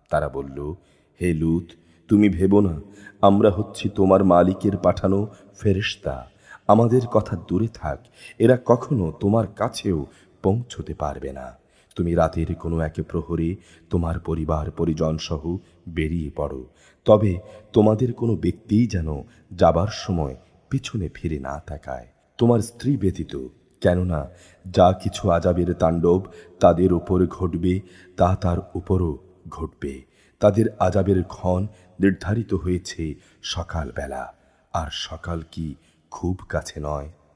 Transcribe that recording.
তারা বলল, হে লূত, তুমি ভেবো না আমরা হচ্ছি তোমার মালিকের পাঠানো ফেরেশতা। আমাদের কথা দূরে থাক, এরা কখনো তোমার কাছেও পৌঁছতে পারবে না। তুমি রাতের কোনো এক প্রহরে তোমার পরিবার পরিজন সহ বেরিয়ে পড়ো, তবে তোমাদের কোনো ব্যক্তিই যেন যাবার সময় পিছনে ফিরে না তাকায়, তোমার স্ত্রী ব্যতীত। কেননা যা কিছু আযাবের তাণ্ডব তাদের উপর ঘটবে তা তার উপরও ঘটবে। তাদের আযাবের ক্ষণ নির্ধারিত হয়েছে সকালবেলা, আর সকাল কি খুব কাছে নয়?